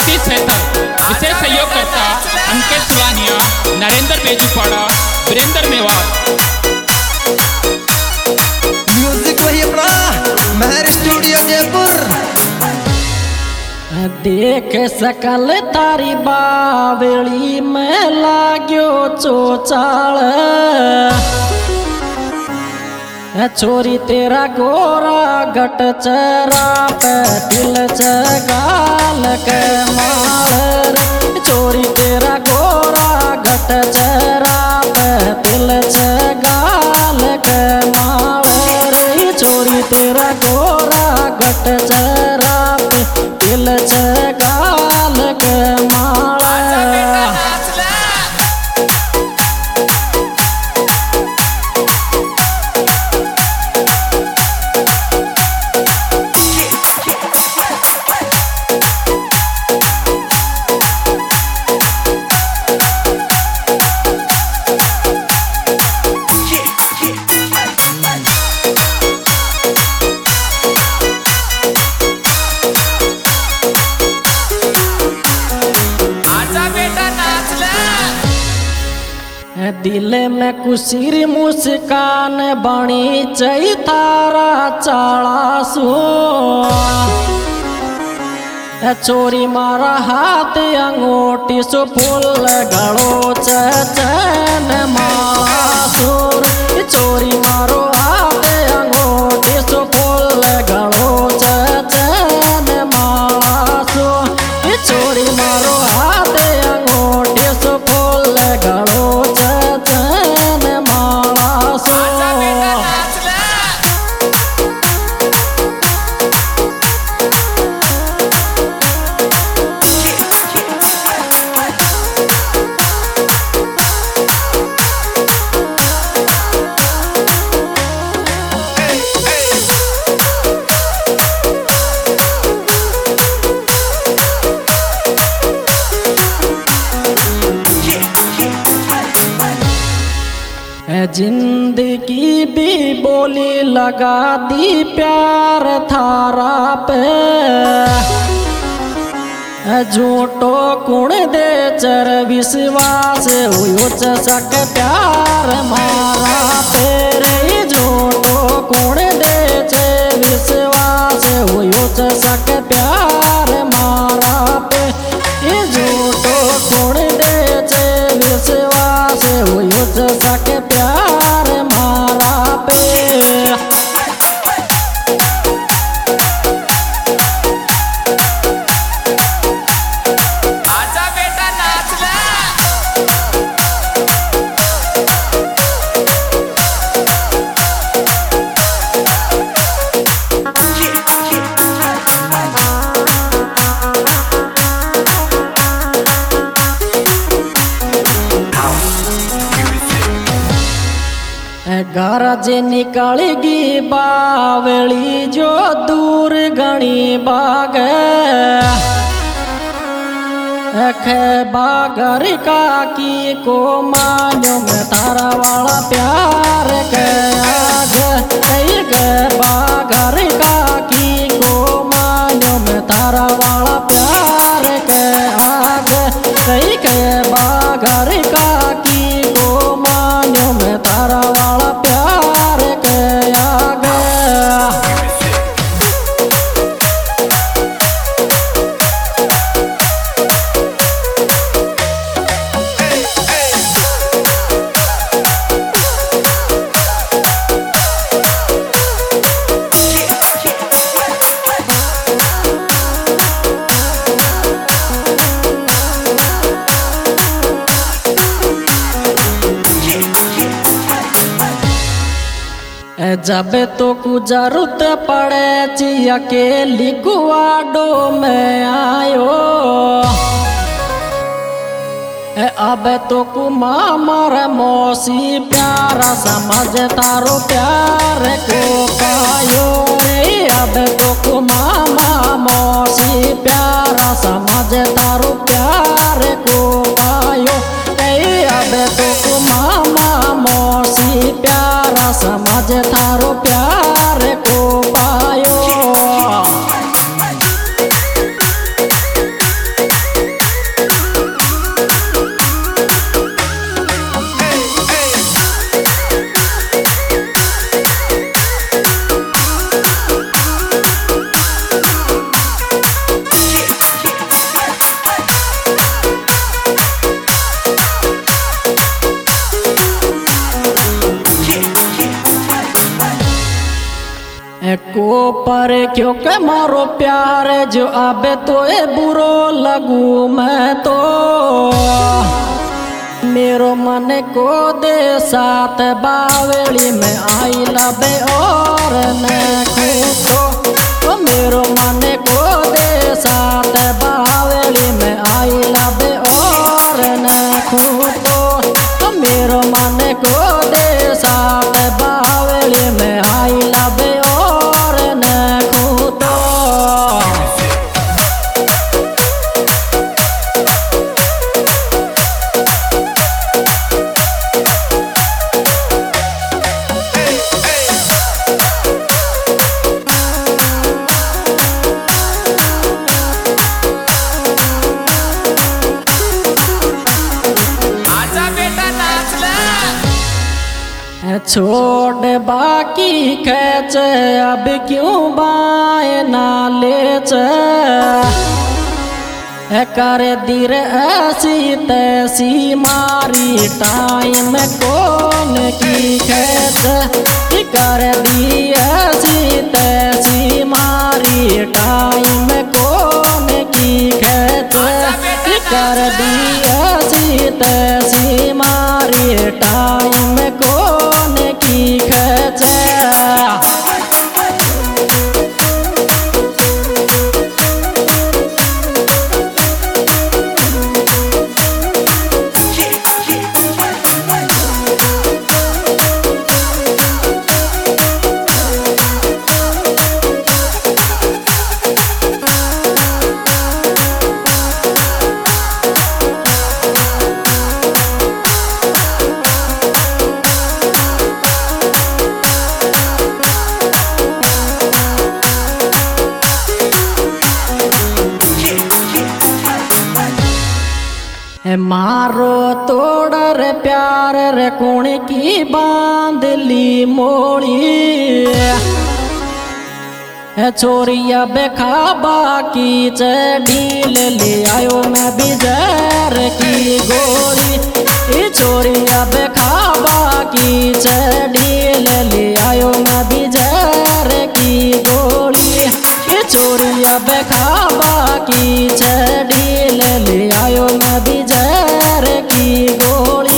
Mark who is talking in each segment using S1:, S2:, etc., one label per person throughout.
S1: नीतीश सेहतर, विशेष सहयोगकर्ता अंकित सुलानिया, नरेंद्र बेजूपाड़ा, वीरेंद्र मेवाड़।
S2: म्यूजिक वही अपना महर स्टूडियो जयपुर।
S3: देख सकल तारी बावली में लाग्यो चोचाल, छोरी तेरा गोरा गट चरा पे दिल चगाल के माल। छोरी तेरा गोरा गट चरा पे दिल चगाल के माल। छोरी तेरा गोरा गट चरा पे दिल चगाल के माल। दिल में कुसीर मुस्कान बनी चैतारा चालासो। चोरी मारा हाथ अंगूठी सो फूल गड़ो चैन माला सुर। चोरी मारो हाथ अंगूठी सो फूल गड़ो चैन माला सो। चोरी मारो हाथ अंगूठी सो फूल गड़ो जिंदगी भी बोली लगा दी प्यार थारा पे। झूठो कुण दे चर विश्वास हुयो चसक प्यार मारा तेरे। झूठो कुण दे चर विश्वास हुयो चसक प्यार मारा पे। झूठो कुण दे चर विश्वास हुयो चसक प्यार मारा पे। गरज निकलगी बावली जो दूर गणी बाग। बागर का की को मानो में तारा वाला प्यार के आग। बागर का की को मानो में तारा वाला प्यार के आग। कई के बागर का की को मानो में तारा वाला प्यार के आग। जब तो कु जरूरत पड़े ची अकेली गुआडो में आयो। अब तो कु मामर मौसी प्यारा समझ तारो प्यार को पायो। अब तो कु मामा मौसी प्यारा समझ तारो प्यार को पायो। अब तो कु मामा मौसी प्यारा समझ थारो प्यार को पायो। को पर क्यों के मारो प्यार जो अब तो ए बुरो लगू मैं तो मेरो मन को दे साथ बावली में आई लबे और न तो मेरो मन को दे साथ बावली में आई लबे और न तो मेरो मन को दे साथ बावली में आई लबे और न तो छोड़ बाकी खेच अब क्यों बाए ना ले कर दीर ऐसी तैसी मारी टाइम कौन की खेच कर दी ऐसी तैसी मारी टाइम कौन की खेच कर दी ऐसी तैसी मारी टाइम कौन की खेच मारो तोड़र प्यार रे कौन की बांध ली मोड़ी छोरिया बेखाबा की चढ़ील ले आयो मैं बिजर की गोरी छोरिया बेखाबा की चढ़ील ले आयो मैं बिजर की गोरी छोरिया बेखाबा की चढ़ील ले आयो मैं बिजर की गोली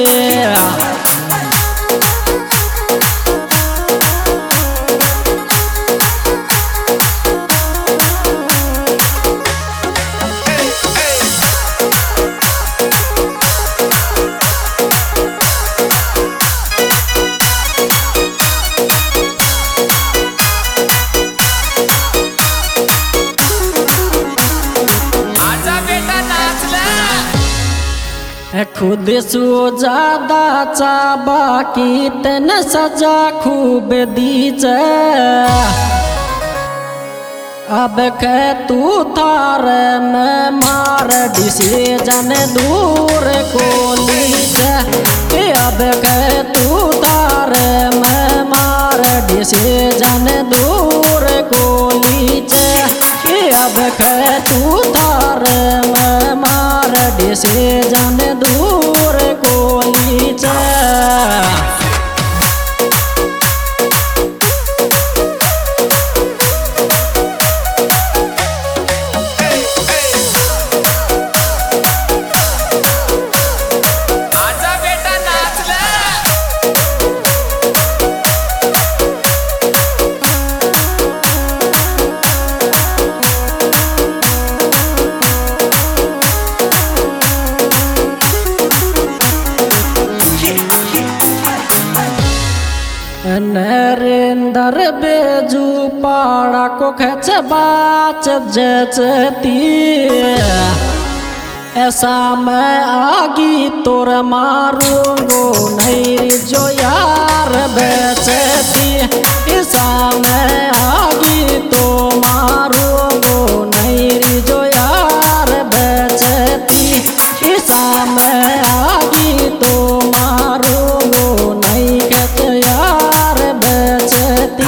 S3: खुद सो ज्यादा चाबा की तन सजा खूब दीज अब के तू थार में मार दिसे जन दूर को लीज अब के तू थार में मार दिसे जन दूर को लीज अब के तू थार में मार दिसे जन दूर को लीज नरेंद्र बेजू पाड़ा को खच बाच जचती ऐसा मैं आगी तोर मारूंगो नहीं जो यार बेचती ऐसा मैं आगी तो मारूंगो नहीं जो यार बेचती ऐसा मैं आगी तो मारूंगो नहीं कत यार बेचती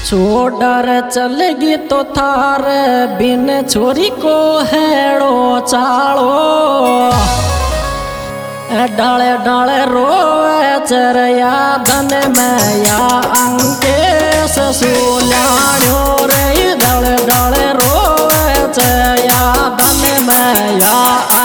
S3: छोड़र चलेगी तो थार बिन छोरी को हेड़ो चालो डाले डाले रोए चरया धन में या अंकेश सुलाणो रे डाले डाले रोए चरया धन में या